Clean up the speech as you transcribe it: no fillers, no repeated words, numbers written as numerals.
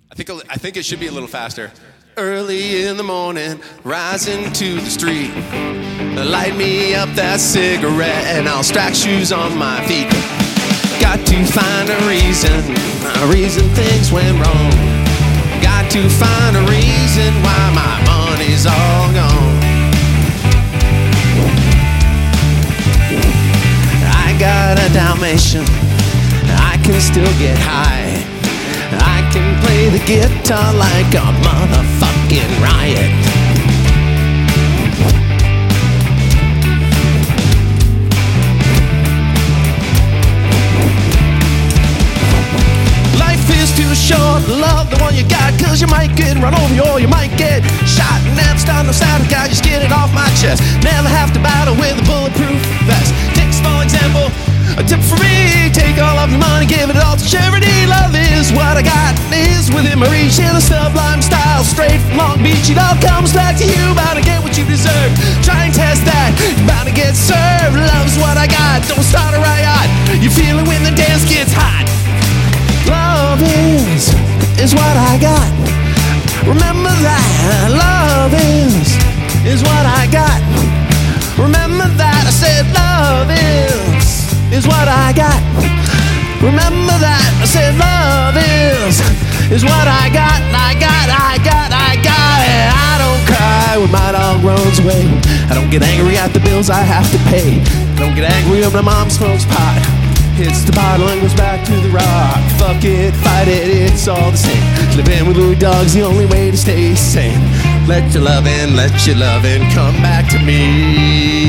I think it should be a little faster. Early in the morning, rising to the street. Light me up that cigarette and I'll strike shoes on my feet. Got to find a reason things went wrong. Got to find a reason why my money's all gone. I got a Dalmatian, I can still get high. I can play the guitar like a motherfucking riot. Life is too short, love the one you got, cause you might get run over or you might get shot. Never start no sound, I just get it off my chest. Never have to battle with a bulletproof vest. Take a small example, a tip for me, take all of the money, give it all to charity. Love is what I got, is within my reach. In a sublime style, straight from Long Beach. It all comes back to you, bound to get what you deserve. Try and test that, you're bound to get served. Love's what I got, don't start a riot. You feel it when the dance gets hot. Love is what I got. Remember that, love is what I got. Remember that, I said love is what I got. Remember that, I said love is what I got. I got it. I don't cry when my dog runs away. I don't get angry at the bills I have to pay. I don't get angry when my mom smokes pot, hits the bottle and goes back to the rock. Fuck it, fight it, it's all the same. Living with Louis Dog's the only way to stay sane. Let your lovin' come back to me.